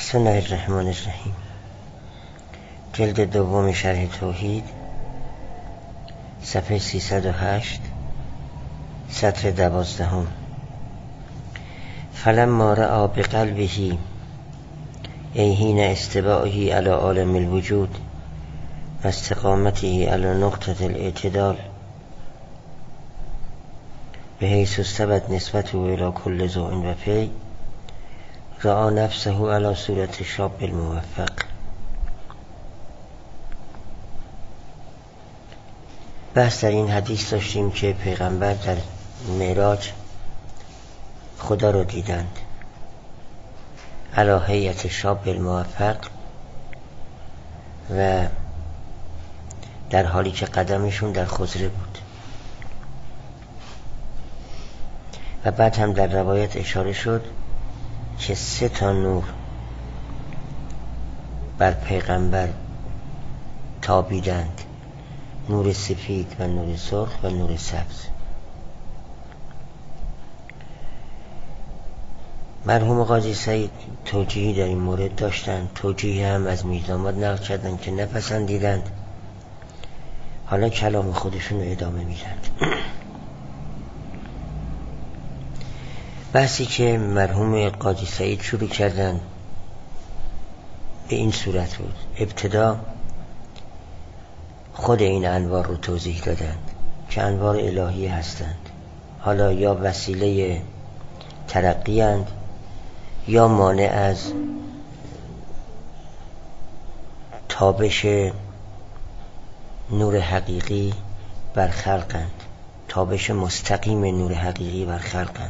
بسم الله الرحمن الرحیم. جلد دوم شرح توحید، صفحه 308، سطر 12. فلما رأى بقلبه ای حین استواءه علی عالم الوجود و استقامته علی نقطة الاعتدال بحیث استوت نسبته الى كل ذوء و فی، رأى نفسه علی صورت الشاب الموفق. بحث در این حدیث داشتیم که پیغمبر در معراج خدا رو دیدند علی هیئت شاب الموفق و در حالی که قدمشون در خضره بود. و بعد هم در روایت اشاره شد که 3 نور بر پیغمبر تابیدند: نور سفید و نور سرخ و نور سبز. مرحوم قاضی سعید توجیهی در این مورد داشتند، توجیهی هم از میرداماد نقل کردند که نپسندیدند. حالا کلام خودشون رو ادامه میدند. بحثی که مرحوم قاضی سعید شروع کردند به این صورت بود: ابتدا خود این انوار رو توضیح دادند که انوار الهی هستند، حالا یا وسیله ترقی اند یا مانع از تابش نور حقیقی بر خلقند، تابش مستقیم نور حقیقی بر خلقند.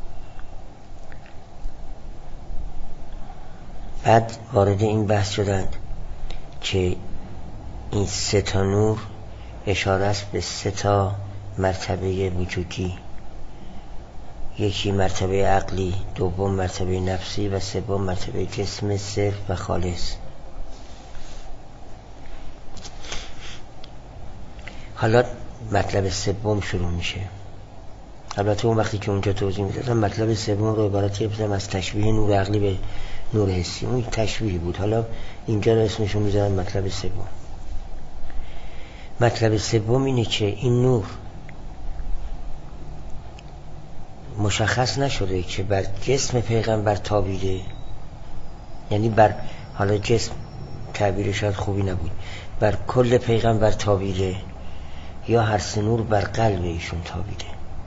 بعد وارد این بحث شدند که این 3 نور اشاره است به 3 مرتبه وجودی: یکی مرتبه عقلی، دوم مرتبه نفسی و سوم مرتبه جسم صرف و خالص. حالا مطلب سوم شروع میشه. البته اون وقتی که اونجا توضیح میدادم مطلب سوم رو عبارتی بزنم از تشبیه نور عقلی به نور حسی، اون تشبیه بود. حالا اینجا رو اسمشو میذارم مطلب سوم. مطلب سوم اینه که این نور مشخص نشده که بر جسم پیغمبر تابیده، یعنی بر، حالا جسم تعبیر شاید خوبی نبود، بر کل پیغمبر تابیده یا هر 3 نور بر قلب ایشون تابیده.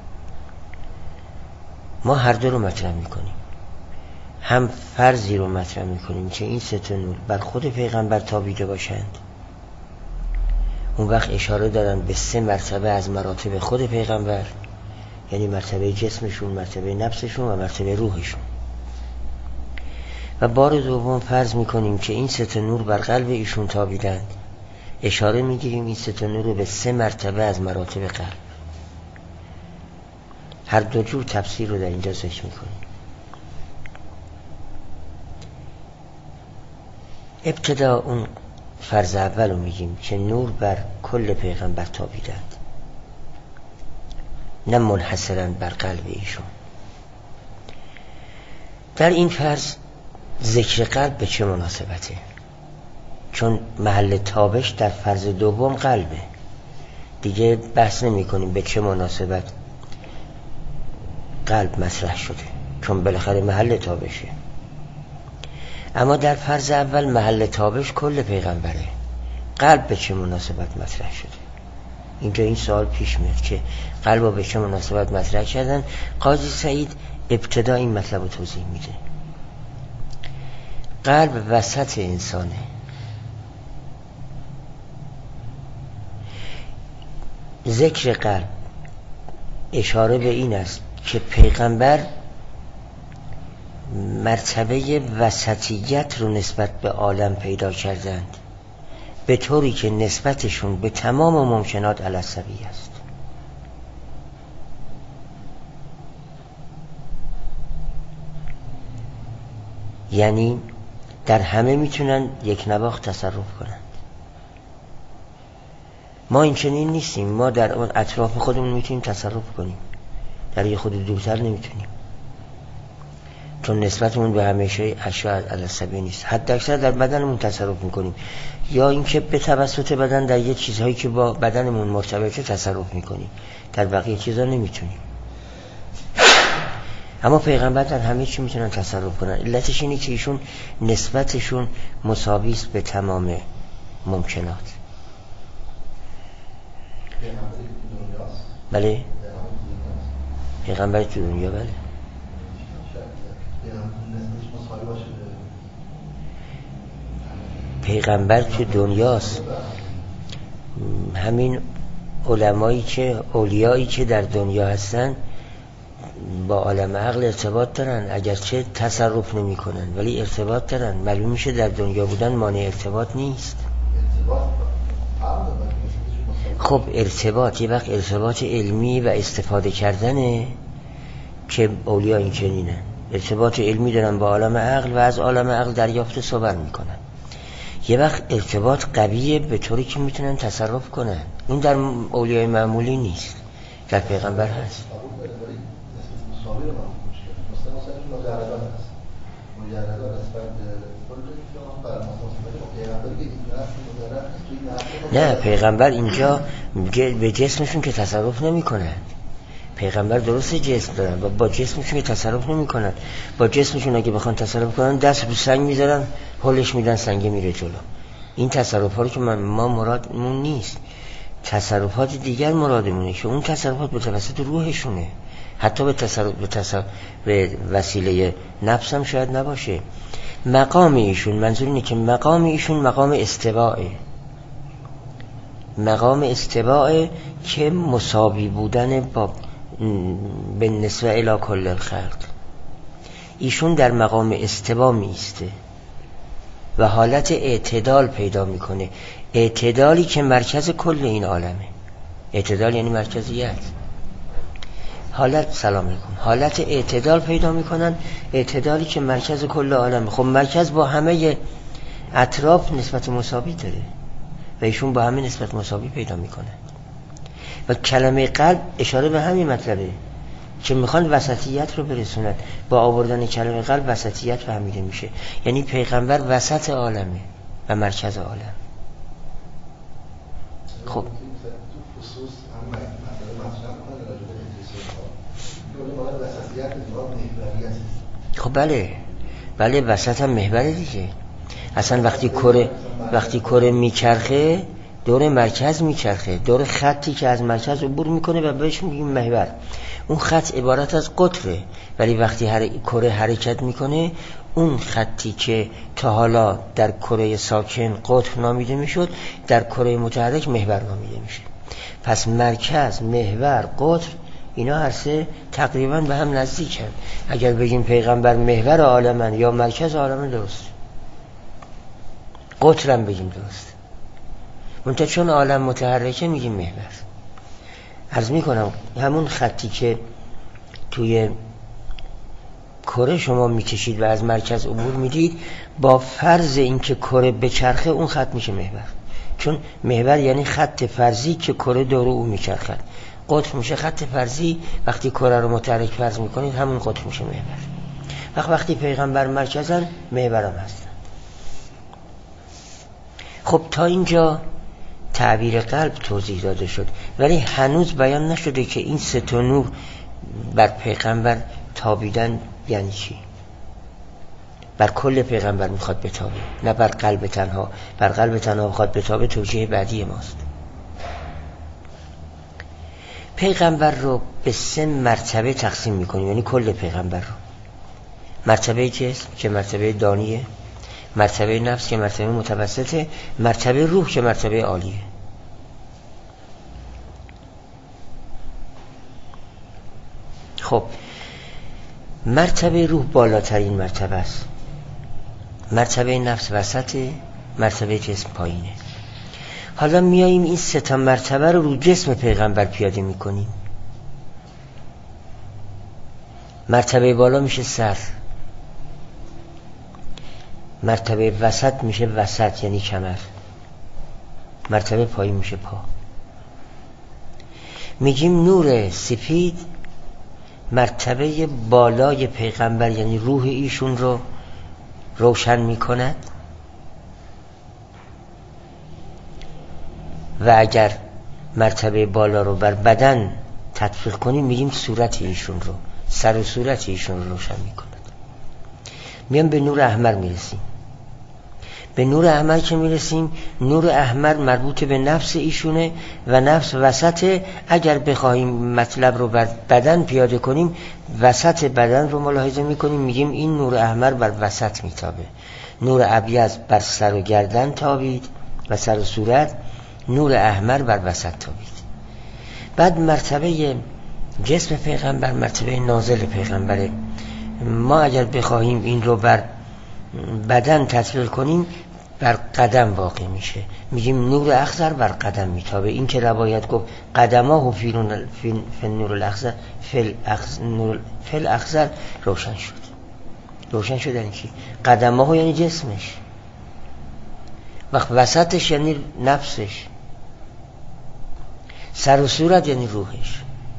ما هر دو رو مطرح میکنیم، هم فرضی رو مطرح میکنیم که این 3 نور بر خود پیغمبر تابیده باشند. اون وقت اشاره دارن به 3 مرتبه از مراتب خود پیغمبر، یعنی مرتبه جسمشون، مرتبه نفسشون و مرتبه روحشون. و بار دوم فرض میکنیم که این 3 نور بر قلب ایشون تابیدند، اشاره میگیریم این 3 نور رو به 3 مرتبه از مراتب قلب. هر دو جور تفسیر رو در اینجا ذکر میکنیم. ابتدا اون فرض اول رو میگیم که نور بر کل پیغمبر تابیدند، نه منحصراً بر قلب ایشون. در این فرض ذکر قلب به چه مناسبته؟ چون محل تابش در فرض دوم قلبه، دیگه بحث نمی کنیم به چه مناسبت قلب مطرح شده، چون بالاخره محل تابشه. اما در فرض اول محل تابش کل پیغمبره، قلب به چه مناسبت مطرح شده؟ اینجا این سوال پیش میاد که قلب به چه مناسبت مطرح کردن. قاضی سعید ابتدا این مطلب رو توضیح میده. قلب وسط انسانه، ذکر قلب اشاره به این است که پیغمبر مرتبه وسطیت رو نسبت به عالم پیدا کردند، به طوری که نسبتشون به تمام ممکنات علی السویه است. یعنی در همه میتونن یک نواخت تصرف کنند. ما این چنین نیستیم، ما در اون اطراف خودمون میتونیم تصرف کنیم، در یه خود دورتر نمیتونیم. چون نسبتمون به همیشه اشیاء علی‌السبیل نیست. حد اکثر در بدنمون تصرف میکنیم، یا اینکه به توسط بدن در یه چیزهایی که با بدنمون مرتبطه تصرف میکنیم، در بقیه چیزا نمیتونیم. اما پیغمبر در همه چی میتونن تصرف کنن. علتش اینه که ایشون نسبتشون مساوی است به تمام ممکنات. بله پیغمبر تو دنیا، بله پیغمبر تو دنیاست. همین علمایی که اولیایی که در دنیا هستن با عالم عقل ارتباط دارن، اگرچه تصرف نمی کنن ولی ارتباط دارن. معلوم میشه در دنیا بودن مانع ارتباط نیست. خب ارتباط یه وقت ارتباط علمی و استفاده کردنه که اولیاء این چنینن، ارتباط علمی دارن با عالم عقل و از عالم عقل دریافت صبر میکنن. یه وقت ارتباط قویه به طوری که میتونن تصرف کنن. این در اولیاء معمولی نیست، در پیغمبر هست. نه پیغمبر اینجا به جسمشون که تصرف نمی کنن. پیغمبر درست جسم دارن و با جسمشون که تصرف نمی کنن. با جسمشون اگه بخوان تصرف کنن دست رو سنگ میذارن، هلش میدن، سنگ میره جلو. این تصرف ها رو که ما مرادمون نیست، تصرفات دیگر مرادمونه که اون تصرفات به توسط روحشونه. حتی به وسیله نفس هم شاید نباشه. مقام ایشون، منظور اینه که مقام ایشون مقام استوائه، مقام استوائه که مساوی بودن با به نسبت الی کل الخلق. ایشون در مقام استوا میسته و حالت اعتدال پیدا میکنه، اعتدالی که مرکز کل این عالمه. اعتدال یعنی مرکزیت. حالت اعتدال پیدا میکنن، اعتدالی که مرکز کل عالمه. خب مرکز با همه اطراف نسبت مساوی داره و ایشون با همه نسبت مساوی پیدا میکنن. و کلمه قلب اشاره به همین مطلبه که میخوان وسطیت رو برسونن. با آوردن کلمه قلب وسطیت فهمیده میشه، یعنی پیغمبر وسط عالمه و مرکز عالم. خب خب بله وسط هم محوره دیگه. اصلا وقتی کره میچرخه دور مرکز میچرخه، دور خطی که از مرکز عبور میکنه و بهش میگیم محور. اون خط عبارت از قطره، ولی وقتی کره حرکت میکنه اون خطی که تا حالا در کره ساکن قطر نامیده میشد در کره متحرک محور نامیده میشه. پس مرکز، محور، قطر اینا هر سه تقریبا به هم نزدیکن. اگر بگیم پیغمبر محور عالمن یا مرکز عالمن درست، قطرم بگیم درست، منتها چون عالم متحرکه میگیم محور. عرض میکنم همون خطی که توی کره شما میکشید و از مرکز عبور میدید، با فرض اینکه کره بچرخه اون خط میشه محور. چون محور یعنی خط فرضی که کره دور او میچرخد. قطر میشه خط فرضی، وقتی کره رو متحرک فرض میکنید همون قطر میشه محور. وقتی پیغمبر مرکزن محورم هستن. خب تا اینجا تعبیر قلب توضیح داده شد، ولی هنوز بیان نشده که این سه تا نور بر پیغمبر تابیدن یعنی چی. بر کل پیغمبر میخواد بتابه، نه بر قلب تنها. بر قلب تنها میخواد بتابه، توجیه بعدی ماست. پیغمبر رو به 3 مرتبه تقسیم میکنیم، یعنی کل پیغمبر رو. مرتبه جسم که مرتبه دانیه، مرتبه نفس که مرتبه متوسطه، مرتبه روح که مرتبه عالیه. خب مرتبه روح بالاترین مرتبه است، مرتبه نفس وسطه، مرتبه جسم پایینه. حالا میاییم این 3 تا مرتبه رو جسم پیغمبر پیاده میکنیم. مرتبه بالا میشه سر، مرتبه وسط میشه وسط یعنی کمر، مرتبه پایین میشه پا. میگیم نور سپید مرتبه بالای پیغمبر یعنی روح ایشون رو روشن میکند و اگر مرتبه بالا رو بر بدن تطبیق کنیم میگیم صورت ایشون رو، سر و صورت ایشون رو روشن میکند. میام به نور احمر میرسیم. به نور احمر که میرسیم، نور احمر مربوط به نفس ایشونه و نفس وسط. اگر بخوایم مطلب رو بر بدن پیاده کنیم، وسط بدن رو ملاحظه میکنیم، میگیم این نور احمر بر وسط میتابه. نور ابیض بر سر و گردن تابید و سر و صورت، نور احمر بر وسط تابید. بعد مرتبه جسم پیغمبر مرتبه نازل پیغمبره. ما اگر بخواهیم این رو بر بدن تطبیق کنیم، بر قدم واقع میشه، میگیم نور اخضر بر قدم میتابه. این که روایت گفت قدماه فی نور الاخضر فی الاخضر روشن شد. روشن شد یعنی چی؟ قدماه یعنی جسمش، وقت وسطش یعنی نفسش، سر و صورت یعنی روحش.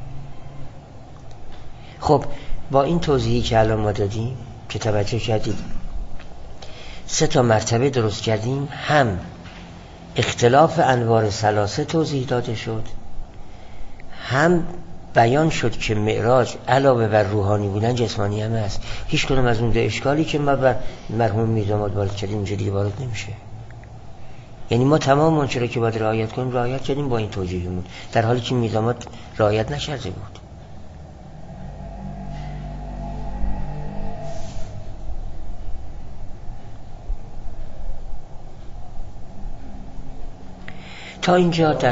خب با این توضیحی که الان ما دادیم که توجه کردید 3 مرتبه درست کردیم، هم اختلاف انوار ثلاثه توضیح داده شد، هم بیان شد که معراج علاوه بر روحانی بودن جسمانی هم هست. هیچ کنم از اون 2 اشکالی که ما بر مرحوم میرزاماد وارد کردیم اینجا دیگه وارد نمیشه. یعنی ما تمام اون چرا که باید رعایت کنیم رعایت کردیم با این توجیهمون، در حالی که میرزاماد رعایت نکرده بود. تا اینجا در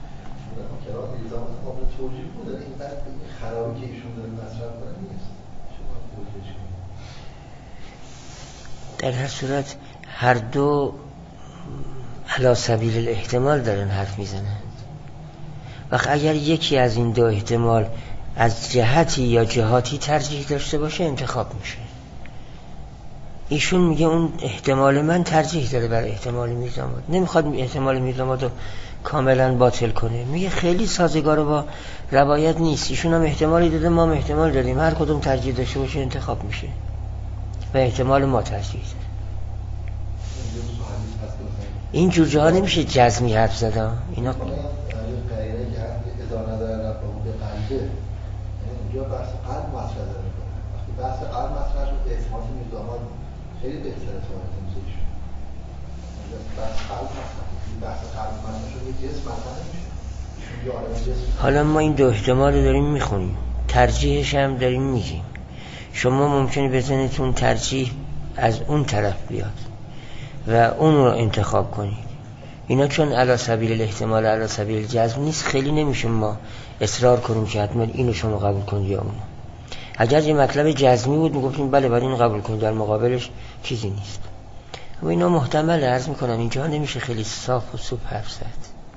هر صورت هر دو علی سبیل الاحتمال دارن حرف میزنن. وقت اگر یکی از این 2 احتمال از جهتی یا جهاتی ترجیح داشته باشه انتخاب میشه. ایشون میگه اون احتمال من ترجیح داره بر احتمال میرزاماد، نمیخواد احتمال میرزاماد رو کاملا باطل کنه، میگه خیلی سازگار با روایت نیست. ایشون هم احتمالی داده، ما هم احتمال دادیم، هر کدوم ترجیح داشته باشه انتخاب میشه و احتمال ما ترجیح داره. این جور جاها نمیشه جزمی حرف زدن. اینا اداره نداره رفت به قلبه، اونجا بحث قلب مطرح داره میکنه. وقتی بحث قلب مطرح شد به اعتماد میرزاماد خیلی بهتره صحبت میزشون. بحث قلب مطرح، بحث قلب مطرح شد یه جسم مطرح نمیشه. حالا ما این 2 احتمال رو داریم میخونیم، ترجیحش هم داریم میگیم. شما ممکنه بزنیتون ترجیح از اون طرف بیاد و اون رو انتخاب کنید. اینا چون علی سبیل الاحتمال علی سبیل الجزم نیست، خیلی نمیشه ما اصرار کنیم که حتما اینو شما قبول کنید یا اونو. اگر یه مطلب جزمی بود میگفتیم بله باید اینو قبول کنید، در مقابلش چیزی نیست. و اینا محتمل عرض میکنم اینجا نمیشه خیلی صاف و سوپ حرف زد.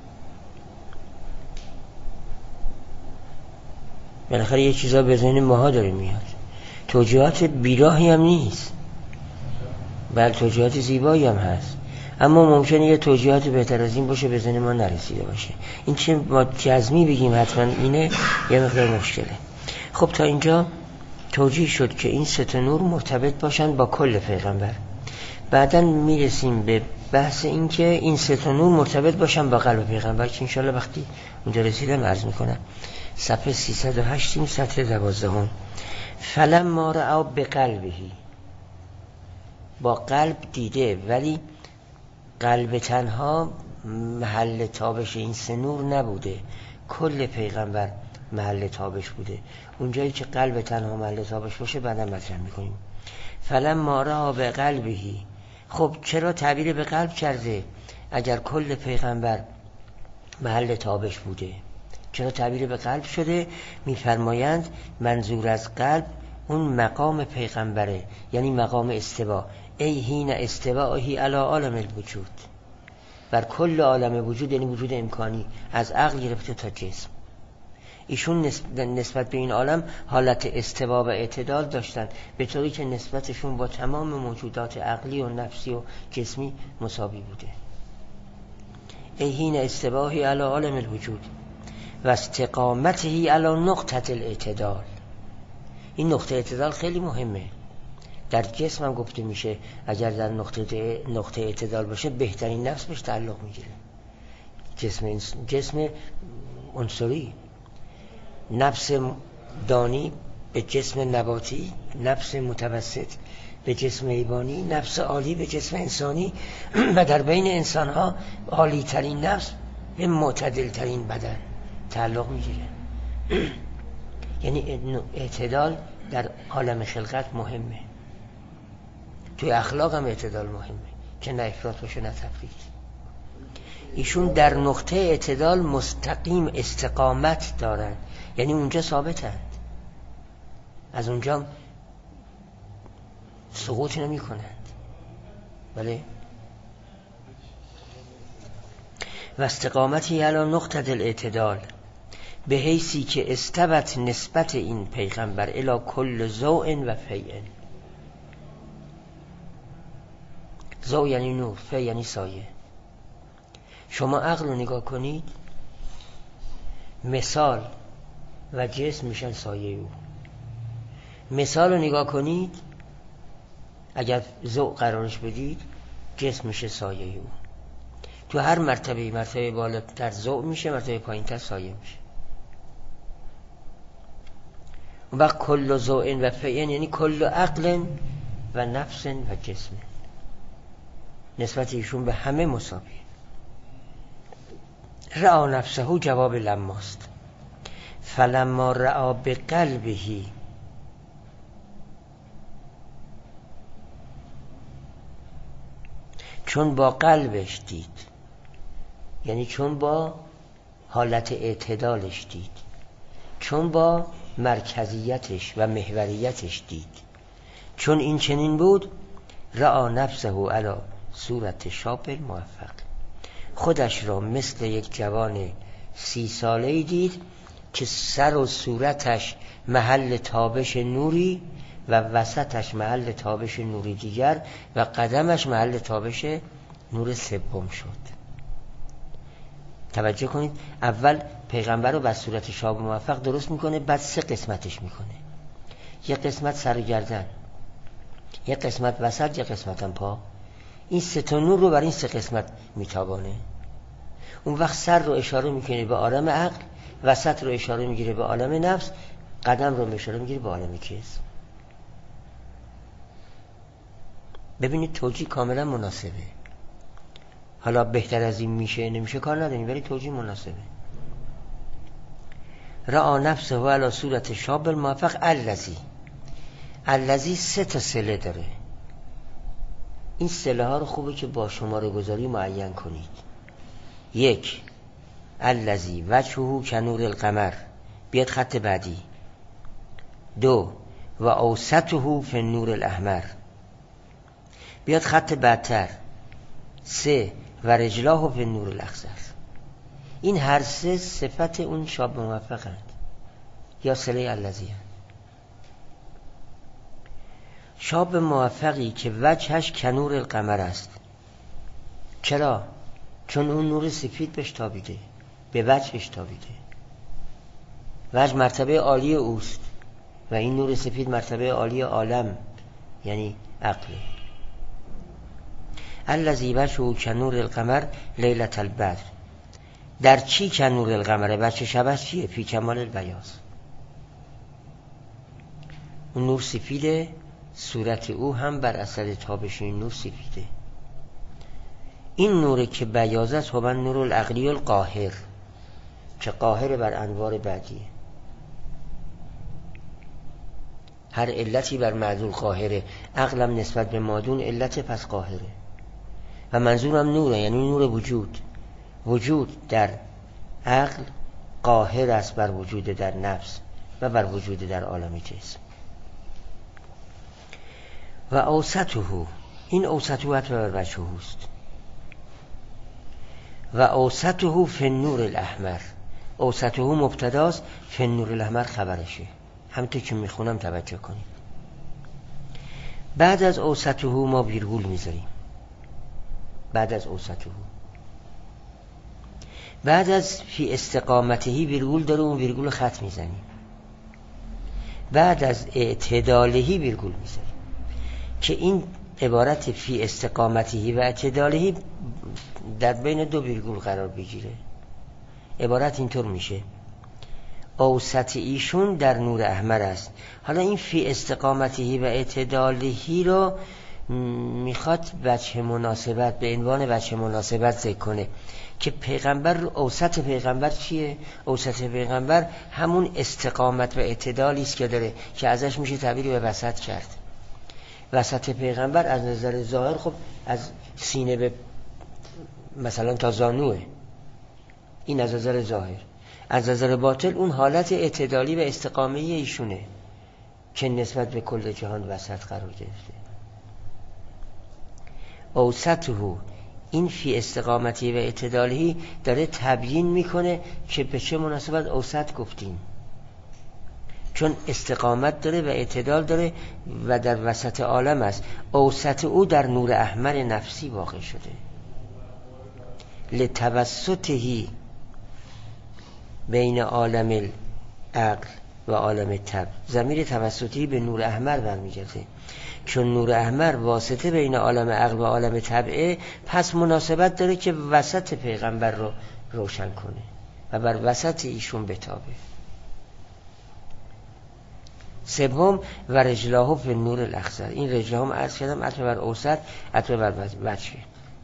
بالاخره یه چیزا به ذهن ماها داره میاد، توجیهات بیراهی هم نیست، بله توجیهات زیبایی هم هست، اما ممکنه یه توجیهات بهتر از این باشه به ذهن ما نرسیده باشه. این چه ما جزمی بگیم حتما اینه یه مقدار مشکله. خب تا اینجا توجیه شد که این 3 نور مرتبط باشن با کل پیغمبر. بعداً میرسیم به بحث این که این 3 نور مرتبط باشن با قلب پیغمبر که انشالله وقتی اونجا رسیدم عرض میکنم. صفحه 308 سطر 12. فلما رأوا بقلبه، با قلب دیده، ولی قلب تنها محل تابش این 3 نور نبوده، کل پیغمبر محل تابش بوده. اونجایی که قلب تنها محل تابش باشه بعدا مطرح میکنیم. فلما رأوا بقلبه، خب چرا تعبیر به قلب کرده اگر کل پیغمبر محل تابش بوده؟ چرا تعبیر به قلب شده؟ میفرمایند منظور از قلب اون مقام پیغمبره، یعنی مقام استوا. ای حین استوائه علی عالم الوجود، بر کل عالم وجود، یعنی وجود امکانی از عقل گرفته تا جسم. ایشون نسبت به این عالم حالت استوا و اعتدال داشتن، به طوری که نسبتشون با تمام موجودات عقلی و نفسی و جسمی مساوی بوده. ای حین استوائه علی عالم الوجود و استقامته علی نقطه الاعتدال. این نقطه اعتدال خیلی مهمه. در جسم هم گفته میشه اگر در نقطه اعتدال باشه بهترین نفس بهش تعلق میگیره. جسم عنصری، نفس دانی به جسم نباتی، نفس متوسط به جسم حیوانی، نفس عالی به جسم انسانی و در بین انسان ها عالی ترین نفس به معتدل ترین بدن تعلق میگیره. یعنی اعتدال در عالم خلقت مهمه. توی اخلاق هم اعتدال مهمه که نه افراط باشه نه تفریط. ایشون در نقطه اعتدال مستقیم استقامت دارن، یعنی اونجا ثابتند، از اونجا سقوط نمی کنند. بله. و استقامتی علی نقطه الاعتدال به حیثی که استبت نسبت این پیغمبر الی کل ضوء و فیء. ضوء یعنی نور، فیء یعنی سایه. شما عقل رو نگاه کنید، مثال و جسم میشن سایه او. مثال رو نگاه کنید، اگر ضوء قرارش بدید جسم میشه سایه او. تو هر مرتبه بالاتر ضوء میشه، مرتبه پایینتر سایه میشه. اون وقت کل ضوء و فیء یعنی کل عقل و نفس و جسم. نسبت ایشون به همه مساویه. رعا نفسه جواب لماست. فلما رعا به قلبهی، چون با قلبش دید، یعنی چون با حالت اعتدالش دید، چون با مرکزیتش و محوریتش دید، چون این چنین بود، رعا نفسه علی صورت شاب موفق، خودش را مثل یک جوان 30 ساله‌ای دید که سر و صورتش محل تابش نوری و وسطش محل تابش نوری دیگر و قدمش محل تابش نور سوم شد. توجه کنید، اول پیغمبر رو به صورت شاب موفق درست میکنه، بعد 3 قسمتش میکنه. یک قسمت سر و گردن، یک قسمت وسط، یک قسمت هم پا. این 3 تا نور رو بر این 3 قسمت میتابانه. اون وقت سر رو اشاره میکنه به عالم عقل، وسط رو اشاره میگیره به عالم نفس، قدم رو اشاره میگیره به عالم جسم. ببینید توجیه کاملا مناسبه. حالا بهتر از این میشه نمیشه کار نداریم، ولی توجیه مناسبه. رعا نفسه و علی صورت شاب الموفق الذی 3 تا صله داره. این صله ها رو خوبه که با شماره گذاری معین کنید. 1 الذی وجهه کنور القمر، بیاد خط بعدی. 2 و اوسطه فی النور الاحمر، بیاد خط بعدتر. 3 و رجلاه فی النور الاخضر. این هر 3 صفت اون شاب موفقند یا صله الذی هست. شاب موفقی که وجهش کنور القمر است. چرا؟ چون اون نور سفید بهش تابیده، به وجهش تابیده. وجه مرتبه عالی اوست و این نور سفید مرتبه عالی عالم یعنی عقل. الذی وجهه کنور القمر لیلة البدر. در چی کنور القمره؟ بچه شب چیه؟ فی کمال البیاض. اون نور سفیده، صورت او هم بر اثر تابش این نور سفیده. این نور که بیاض است هو نور العقلی القاهر، که قاهر بر انوار بعدیه. هر علتی بر معدول قاهره، عقلم نسبت به مادون علت پس قاهره. و منظورم نوره، یعنی نور وجود. وجود در عقل قاهر است بر وجود در نفس و بر وجود در عالم جسم. و اوسطه، این اوسطه بر وجهه است. و اوسطه فی النور الاحمر، اوسطه مبتداست، فی النور الاحمر خبرشه. همونطور که میخونم توجه کنید. بعد از اوسطه ما ویرگول میذاریم. بعد از اوسطه، بعد از فی استقامته ویرگول داره، اون ویرگول خط میزنیم. بعد از اعتدالهی ویرگول میذاره که این عبارت فی استقامتی و اعتدالهی در بین دو ویرگول قرار بگیره. عبارت اینطور میشه: اوسط ایشون در نور احمر است. حالا این فی استقامتی و اعتدالهی رو میخواد وجه مناسبت به عنوان وجه مناسبت ذکر کنه که پیغمبر، اوسط پیغمبر چیه؟ اوسط پیغمبر همون استقامت و اعتدالی است که داره که ازش میشه تعبیری به وسط کرد. وسط پیغمبر از نظر ظاهر خب از سینه به مثلا تا زانوه، این از نظر ظاهر. از نظر باطن اون حالت اعتدالی و استقامه ایشونه که نسبت به کل جهان وسط قرار گرفته. اوسطه، این فی استقامتی و اعتدالی داره تبیین میکنه که به چه مناسبت اوسط گفتیم، چون استقامت داره و اعتدال داره و در وسط عالم است. اوسط او در نور احمر نفسی واقع شده. لتوسطه بین عالم العقل و عالم طبع. ضمیر توسطی به نور احمر برمیگرده، چون نور احمر واسطه بین عالم عقل و عالم طبعه، پس مناسبت داره که وسط پیغمبر رو روشن کنه و بر وسط ایشون بتابه. سوم و رجلاه فی النور الاخضر. این رجلاه هم عرض کردم عطف بر اوسط، عطف بر وجه.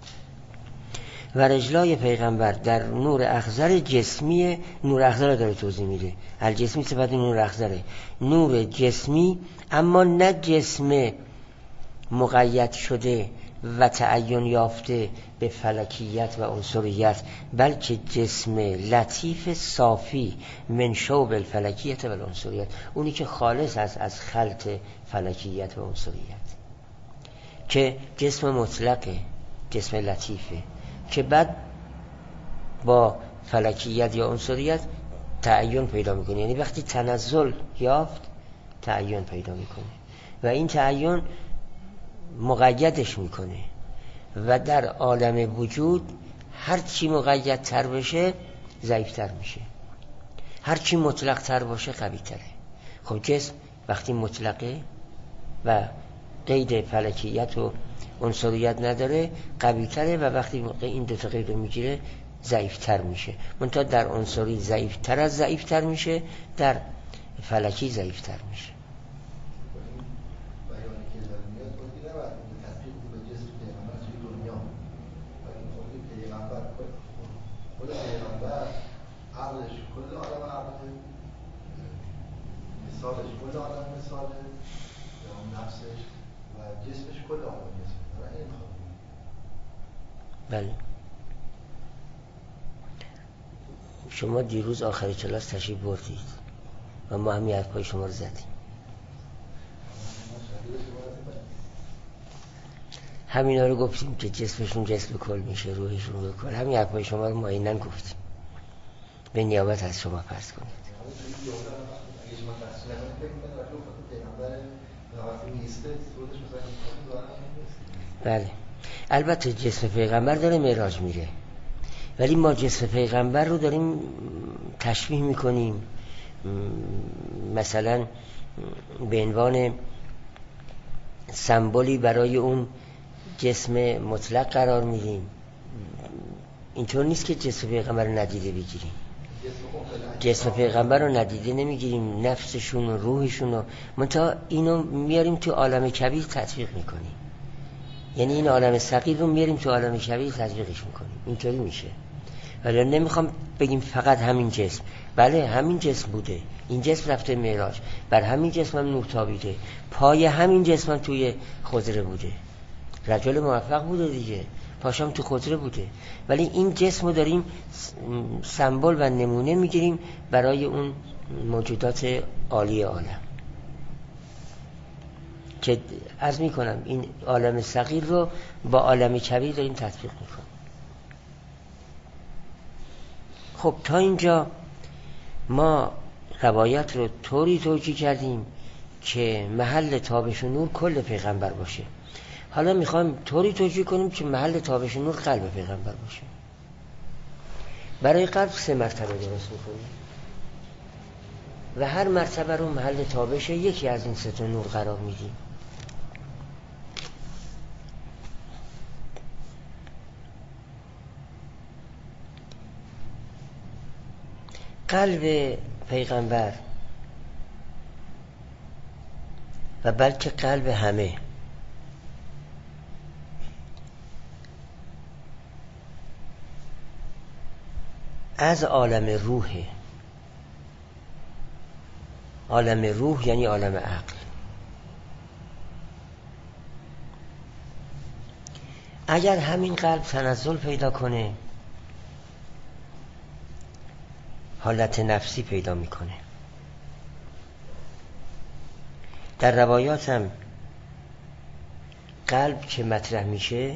و رجلای پیغمبر در نور اخضر جسمی، نور اخضر داره توضیح میده. الجسمی صفت نور اخضره، نور جسمی، اما نه جسم مقید شده و تعین یافته به فلکیت و عنصریت، بلکه جسم لطیف صافی من شوب الفلکیت و العنصریت، اونی که خالص است از خلط فلکیت و عنصریت، که جسم مطلقه، جسم لطیفه که بعد با فلکیت یا عنصریت تعین پیدا میکنه. یعنی وقتی تنزل یافت تعین پیدا میکنه و این تعین مقیدش میکنه و در عالم وجود هر چی مقید تر بشه ضعیف تر میشه، هر چی مطلق تر باشه قوی تره. خب جسم وقتی مطلقه و قید فلکیت و عنصریت نداره قوی تره و وقتی این دو تا قید رو میگیره ضعیف تر میشه. منتها در عنصری ضعیف تر از ضعیف تر میشه، در فلکی ضعیف تر میشه. خود پیغمبر عقلش کل عالم عقله، مثالش کل عالم مثاله، نفسش و جسمش کل عالم مثاله. این بله. شما دیروز آخر کلاس تشریف بردید و ما هم حرفای شما رو زدیم. همینا رو گفتیم که جسمشون جسم کل میشه، روحشون به کل. همین حرفای شما رو معیناً گفتیم به نیابت از شما فرض کنید. بله. البته جسم پیغمبر داره معراج میره، ولی ما جسم پیغمبر رو داریم تشبیه میکنیم، مثلا به عنوان سمبولی برای اون جسم مطلق قرار میدیم. اینطور نیست که جسم پیغمبر رو ندیده بگیریم. جسم پیغمبر رو ندیده نمیگیریم، نفسشون و روحشون رو، منتها اینو میاریم تو عالم کبیر تطبیق میکنیم. یعنی این عالم صغیر رو میاریم تو عالم کبیر تطبیقش میکنیم. اینطوری میشه. ولی نمیخوام بگیم فقط همین جسم. بله همین جسم بوده، این جسم رفته معراج، بر همین جسم هم نور تابیده، پای همین جسم هم توی خضره بوده، رجل موفق بوده دیگه، پاشم تو خضره بوده. ولی این جسم رو داریم سمبل و نمونه میگیریم برای اون موجودات عالی عالم، که عرض میکنم این عالم صغیر رو با عالم کبیر داریم تطبیق میکنیم. خب تا اینجا ما روایت رو طوری توجیه کردیم که محل تابش نور کل پیغمبر باشه. حالا میخوایم طوری توجیه کنیم که محل تابش نور قلب پیغمبر باشه. برای قلب 3 مرتبه درست میکنیم. و هر مرتبه رو محل تابش یکی از این سه تا نور قرار میدیم. قلب پیغمبر و بلکه قلب همه از عالم روحه. عالم روح یعنی عالم عقل. اگر همین قلب تنزل پیدا کنه حالت نفسی پیدا میکنه. در روایات هم قلب که مطرح میشه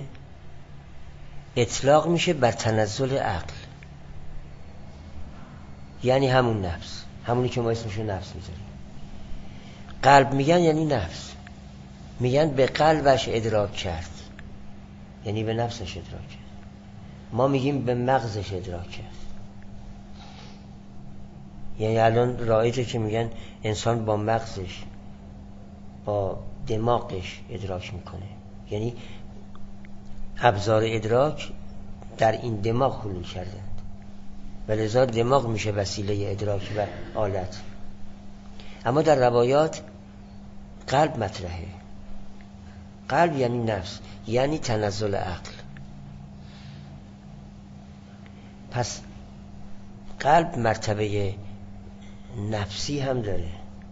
اطلاق میشه بر تنزل عقل، یعنی همون نفس، همونی که ما اسمشو نفس میذاریم. قلب میگن یعنی نفس، میگن به قلبش ادراک کرد، یعنی به نفسش ادراک کرد. ما میگیم به مغزش ادراک کرد. یعنی الان رایجه که میگن انسان با مغزش، با دماغش ادراک میکنه، یعنی ابزار ادراک در این دماغ حلول کردند و لذا دماغ میشه وسیله ادراک و آلت. اما در روایات قلب مطرحه. قلب یعنی نفس، یعنی تنزل عقل. پس قلب مرتبه نفسی هم داره.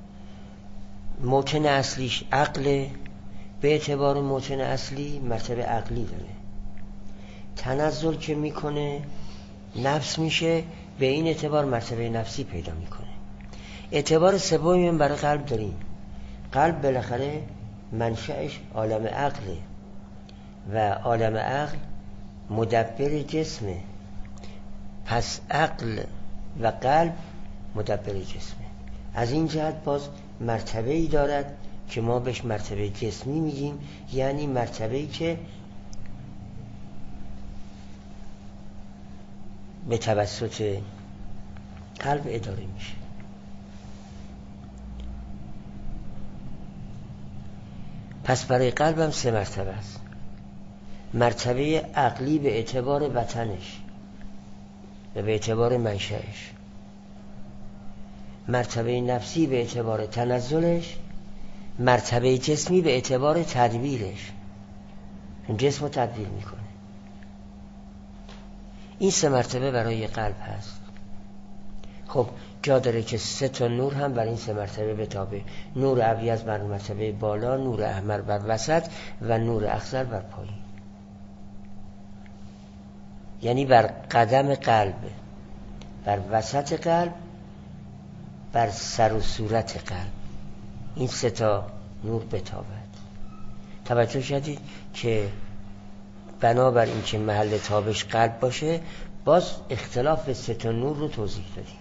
موطن اصلیش عقل، به اعتبار موطن اصلی مرتبه عقلی داره. تنزل که میکنه نفس میشه، به این اعتبار مرتبه نفسی پیدا میکنه. اعتبار سومی هم برای قلب داریم. قلب بالاخره منشأش عالم عقله و عالم عقل مدبر جسمه. پس عقل و قلب مدبر جسمه. از این جهت باز مرتبه‌ای دارد که ما بهش مرتبه جسمی میگیم، یعنی مرتبه‌ای که به توسط قلب اداره میشه. پس برای قلبم سه مرتبه است. مرتبه عقلی به اعتبار وطنش و به اعتبار منشأش، مرتبه نفسی به اعتبار تنزلش، مرتبه جسمی به اعتبار تدبیرش، جسم رو تدبیر میکنه. این سه مرتبه برای قلب هست. خب جا داره که سه تا نور هم بر این سه مرتبه بتابه. نور ابیض بر مرتبه بالا، نور احمر بر وسط و نور اخضر بر پایین. یعنی بر قدم قلب، بر وسط قلب، بر سر و صورت قلب این سه تا نور بتابد. توجه شدید که بنابر این که محل تابش قلب باشه باز اختلاف سه تا نور رو توضیح دادیم.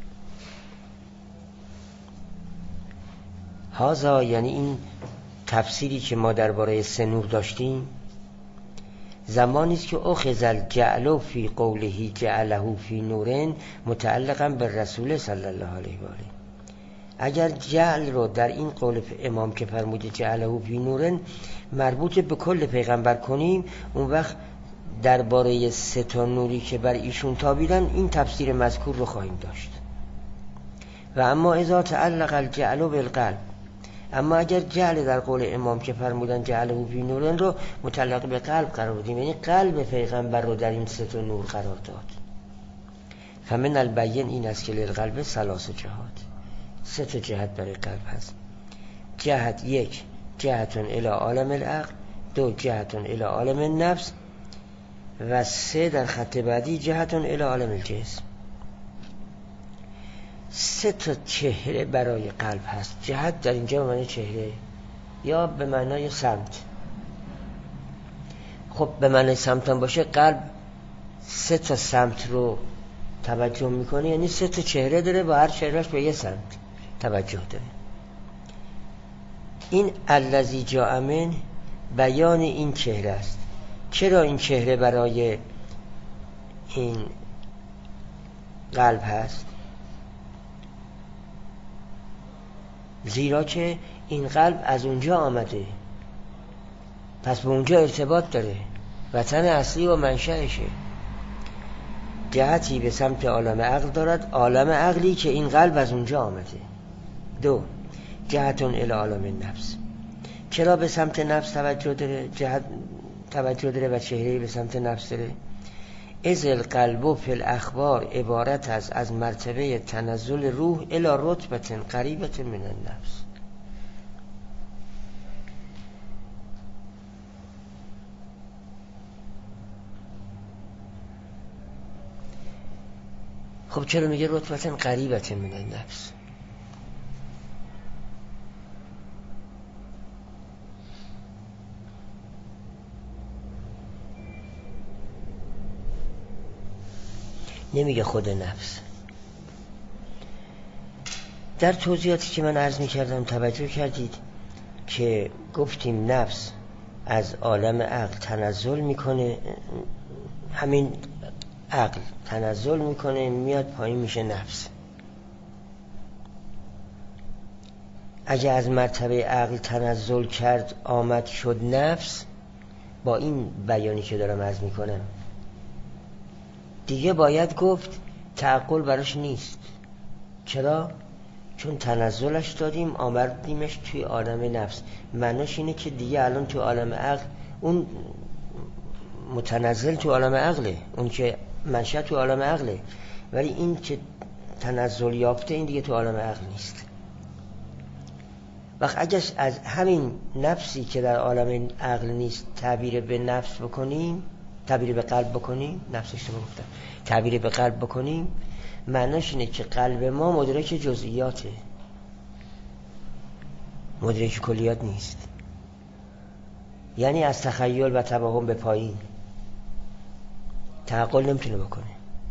هازا یعنی این تفسیری که ما درباره سه نور داشتیم زمانی است که اخذ الجعل فی قوله جعله فی نورن متعلقا به رسول صلی الله علیه و آله. اگر جعل رو در این قول امام که فرموده جعله فی نورن مربوط به کل پیغمبر کنیم، اون وقت درباره سه تا نوری که بر ایشون تابیدن این تفسیر مذکور رو خواهیم داشت. و اما اذا تعلق الجعل بالقلب، اما اگر جعل در قول امام که فرمودن جعله فی نورن رو متعلق به قلب قرار بدیم، یعنی قلب پیغمبر رو در این سه تا نور قرار داد، فمن البین این است که للقلب ثلاث جهات، سه تا جهت برای قلب هست. جهت یک جهتون الی عالم العقل، دو جهتون الی عالم النفس و سه در خط بعدی جهتون الی عالم الجسم. سه تا چهره برای قلب هست. جهت در اینجا به معنی چهره یا به معنای سمت. خب به معنی سمت هم باشه، قلب سه تا سمت رو توجه میکنه، یعنی سه تا چهره داره و هر چهرهش به یه سمت توجه داره. این الذی جاء من بیان این چهره است. چرا این چهره برای این قلب هست؟ زیرا که این قلب از اونجا آمده، پس به اونجا ارتباط داره، وطن اصلی و منشأشه. جهتی به سمت عالم عقل دارد، عالم عقلی که این قلب از اونجا آمده. 2 جهتون الی عالم النفس. چرا به سمت نفس توجه داره؟ جهت توجه داره و چهره به سمت نفس داره. از القلب فی الاخبار عبارت است از مرتبه تنزل روح الی رتبه قریبه من النفس. خب چرا میگه رتبه قریبه من النفس؟ نمیگه خود نفس. در توضیحاتی که من عرض میکردم توجه کردید که گفتیم نفس از عالم عقل تنزل میکنه، همین عقل تنزل میکنه میاد پایین میشه نفس. اگه از مرتبه عقل تنزل کرد آمد شد نفس، با این بیانی که دارم عرض میکنم دیگه باید گفت تعقل براش نیست. چرا؟ چون تنزلش دادیم آمدیمش توی عالم نفس. معناش اینه که دیگه الان توی عالم عقل اون متنزل توی عالم عقله، اون که منشأ توی عالم عقله، ولی این که تنزل یافته این دیگه توی عالم عقل نیست. وقت اگه از همین نفسی که در عالم عقل نیست تعبیر به نفس بکنیم، تعبیر به قلب بکنیم، نفسش رو گفتم، تعبیر به قلب بکنیم، معناش اینه که قلب ما مدرک جزئیاته، مدرک کلیات نیست. یعنی از تخیل و توهم به پایین تعقل نمیتونه بکنه.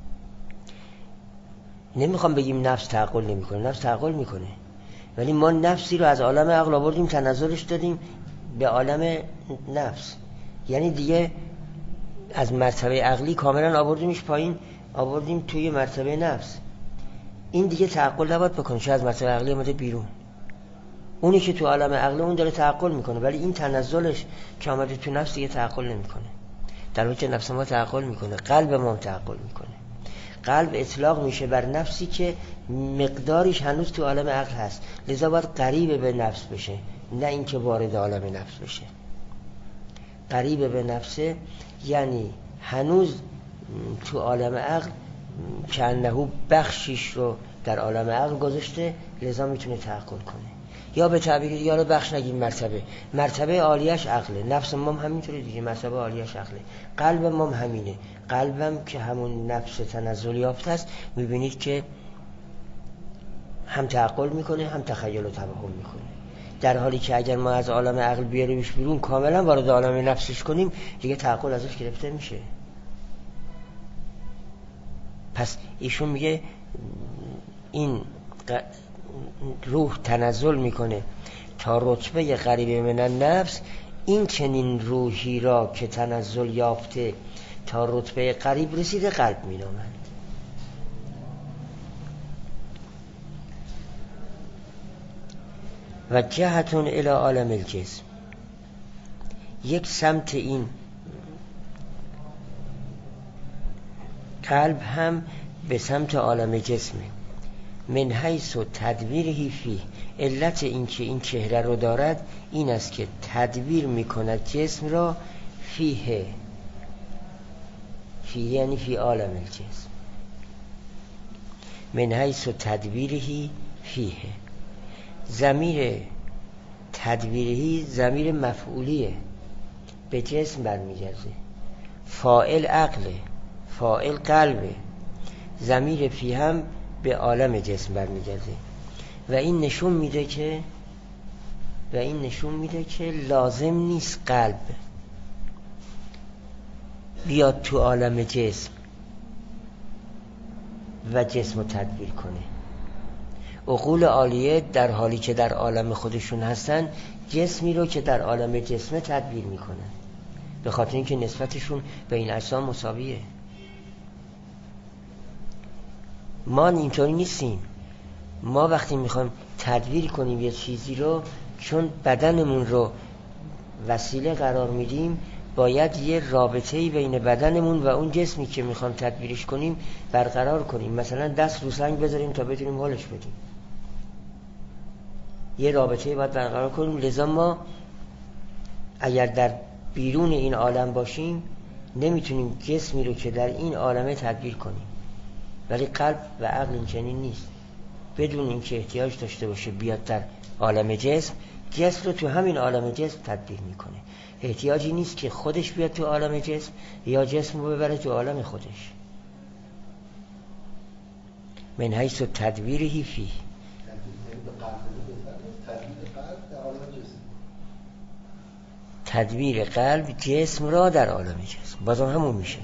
نمیخوام بگیم نفس تعقل نمیکنه، نفس تعقل میکنه، ولی ما نفسی رو از عالم عقل آوردیم تنزلش دادیم به عالم نفس، یعنی دیگه از مرتبه عقلی کاملا آوردیمش پایین، آوردیم توی مرتبه نفس. این دیگه تعقل نباید بکنه، چون از مرتبه عقلی اومده بیرون. اونی که تو عالم عقل اون داره تعقل میکنه، ولی این تنزلش که آمده تو نفس دیگه تعقل نمیکنه. در حالی که نفس ما تعقل میکنه، قلب ما تعقل میکنه. قلب اطلاق میشه بر نفسی که مقدارش هنوز تو عالم عقل هست، لذا باید قریب به نفس بشه، نه اینکه وارد عالم نفس بشه. قریب به نفسه یعنی هنوز تو عالم عقل که انه بخشیش رو در عالم عقل گذاشته، لذا میتونه تعقل کنه. یا به تعبیر یا رو بخش نگیم، مرتبه عالیش عقله. نفس ما هم همینطوره دیگه، مرتبه عالیش عقله. قلب ما هم همینه، قلبم که همون نفس تنزل یافته است، میبینید که هم تعقل میکنه هم تخیل و توهم میکنه. در حالی که اگر ما از عالم عقل بیاریمش بیرون، کاملا وارد عالم نفسش کنیم، دیگه تعقل ازش گرفته میشه. پس ایشون میگه این روح تنزل میکنه تا رتبه قریب من النفس. این چنین روحی را که تنزل یافته تا رتبه قریب رسیده قلب مینامند. و جهتون الی عالم الجسم، یک سمت این قلب هم به سمت عالم جسمه. من حیث و تدبیرهی فیه، علت این که این چهره رو دارد این است که تدبیر میکند جسم را فیه یعنی فی عالم الجسم. من حیث و تدبیرهی فیه، ضمیر تدبیرهی ضمیر مفعولیه، به جسم برمیگرده. فاعل عقله، فاعل قلبه، ضمیر فی هم به عالم جسم برمیگرده. و این نشون میده که لازم نیست قلب بیاد تو عالم جسم و جسم رو تدبیر کنه. عقول عالیه در حالی که در عالم خودشون هستن، جسمی رو که در عالم جسم تدبیر میکنن، به خاطر اینکه نسبتشون به این اجسام مساویه. ما اینطوری نیستیم. ما وقتی میخوایم تدبیر کنیم یه چیزی رو، چون بدنمون رو وسیله قرار میدیم، باید یه رابطه‌ای بین بدنمون و اون جسمی که میخوایم تدبیرش کنیم برقرار کنیم. مثلا دست رو سنگ بذاریم تا بتونیم حالش بدیم، یه رابطه‌ای باید برقرار کنیم. لذا ما اگر در بیرون این عالم باشیم نمیتونیم جسمی رو که در این عالمه تدبیر کنیم، ولی قلب و عقل این چنین نیست. بدون اینکه احتیاج داشته باشه بیاد در عالم جسم رو تو همین عالم جسم تدبیر میکنه. احتیاجی نیست که خودش بیاد تو عالم جسم یا جسم رو ببره تو عالم خودش. من حیث تدبیرهی فیه، تدبیر قلب جسم را در عالم جسم، بازم همون میشه.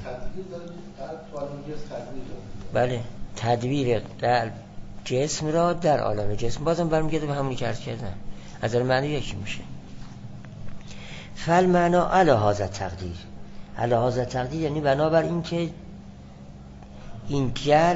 بله، تدبیر قلب جسم را در عالم جسم، بازم برمیگرده به همونی که عرض کردم، از نظر معنی یکی میشه. فل معنا علی هذا تقدیر، علی هذا تقدیر یعنی بنابر این که این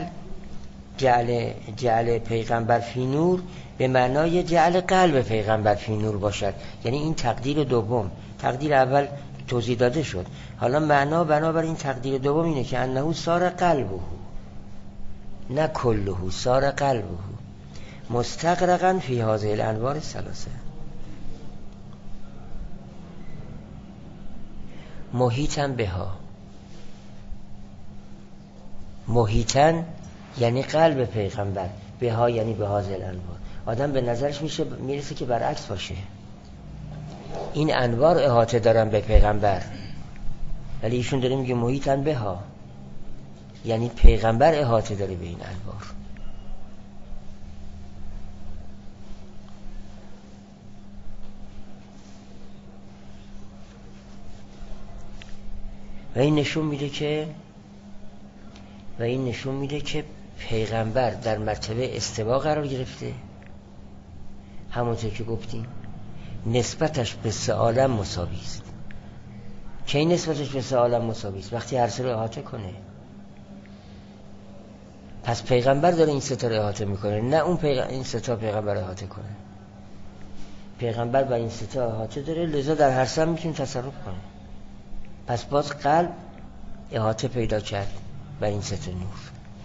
جعل پیغمبر فی نور به معنای جعل قلب پیغمبر فی نور باشد. یعنی این تقدیر دوم، تقدیر اول توضیح داده شد، حالا معنا بنابر این تقدیر دوم اینه که انه صار قلبه، نه کله، صار قلبه مستغرقا فی هذه الانوار الثلاثه، محیطاً بها. محیطاً یعنی قلب پیغمبر، بها یعنی به هذه الانوار. آدم به نظرش میرسه که برعکس باشه، این انوار احاطه دارن به پیغمبر، ولی ایشون داره میگه محیطاً بها، یعنی پیغمبر احاطه داره به این انوار. و این نشون میده که پیغمبر در مرتبه استوا قرار گرفته، همونطور که گفتیم نسبتش به سه عالم مساوی است. کی نسبتش به سه عالم مساوی است؟ وقتی هر سه رو احاطه کنه. پس پیغمبر داره این سه تا رو احاطه میکنه، نه اون این سه تا پیغمبر احاطه کنه. پیغمبر با این سه تا احاطه داره، لذا در هر سه میتونه تصرف کنه. پس باز قلب احاطه پیدا کرد بر این سه تا نور.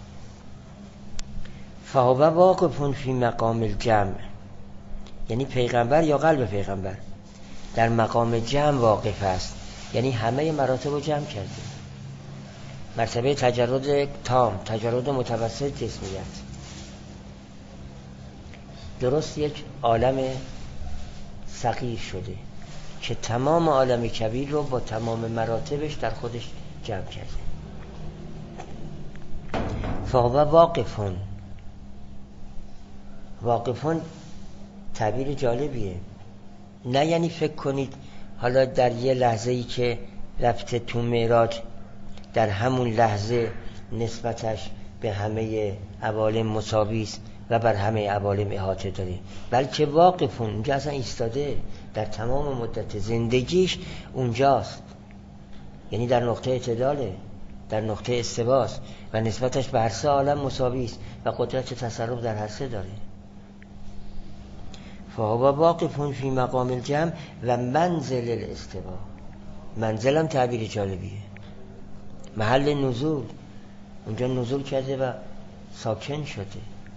فهو واقف فی مقام الجمع، یعنی پیغمبر یا قلب پیغمبر در مقام جمع واقف است، یعنی همه مراتب رو جمع کرده. مرتبه تجرد تام، تجرد متوسط جسمیت. درست یک عالم صغیر شده که تمام عالم کبیر رو با تمام مراتبش در خودش جمع کرده. فهو واقفون، واقفون تعبیر جالبیه. نه یعنی فکر کنید حالا در یه لحظه‌ای که رفته تو معراج در همون لحظه نسبتش به همه عوالم مساوی است و بر همه عوالم احاطه داره، بلکه واقفون اونجا اصلا ایستاده، در تمام مدت زندگیش اونجاست، یعنی در نقطه اعتداله، در نقطه استواست و نسبتش به هر سه عالم مساوی است و قدرت تصرف در هر سه داره. فهو واقف فی مقام الجمع و منزل الاستوا. منزل هم تعبیر جالبیه، محل نزول، اونجا نزول کرده و ساکن شده.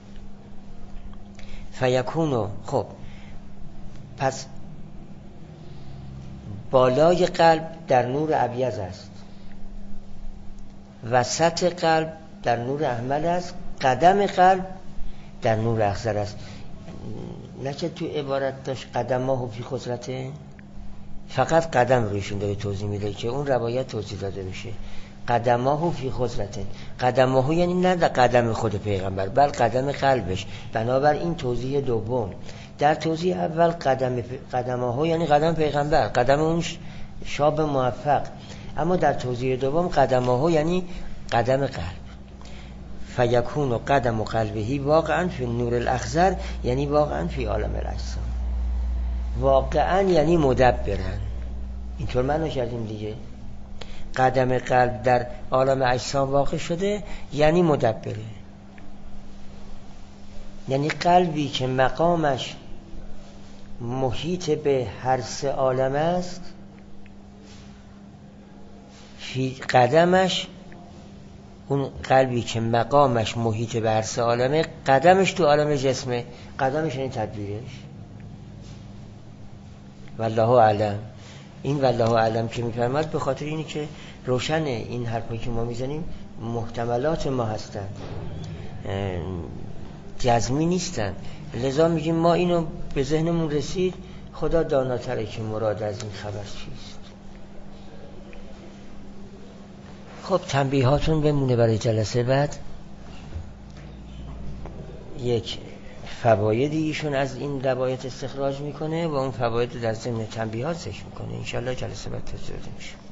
فیکونو، خب پس بالای قلب در نور ابیض است، وسط قلب در نور احمر است، قدم قلب در نور اخضر است. نه که تو عبارت داشت قدماه فی خضرته، فقط قدم رویشون داره توضیح میده که اون روایت توضیح داده بشه. قدماه فی خضرته، قدماه یعنی نه قدم خود پیغمبر بل قدم قلبش. بنابر این توضیح دوم. در توضیح اول قدماه یعنی قدم پیغمبر، قدم اون شاب موفق، اما در توضیح دوم قدماه یعنی قدم قلب. فیکون قدم قلبهی واقعا فی نور الاخضر، یعنی واقعا فی عالم الاجسام. واقعا یعنی مدبرن، اینطور معنی کردیم دیگه. قدم قلب در عالم اجسام واقع شده یعنی مدبره. یعنی قلبی که مقامش محیط به هر سه عالم است، فی قدمش، اون قلبی که مقامش محیط به هر سه عالمه، قدمش تو عالم جسمه. قدمش یعنی تدبیرش. والله اعلم. این والله اعلم که میفرماد به خاطر اینی که روشن این حرفی که ما میزنیم محتملات ما هستن، جزمی نیستن. لذا میگیم ما اینو به ذهنمون رسید، خدا داناتره که مراد از این خبر چیست. خب تنبیهاتون بمونه برای جلسه بعد. یک فوایدی ایشون از این روایت استخراج میکنه و اون فواید در ضمن تنبیهات ذکر میکنه. انشالله جلسه بعد تجربه میشه.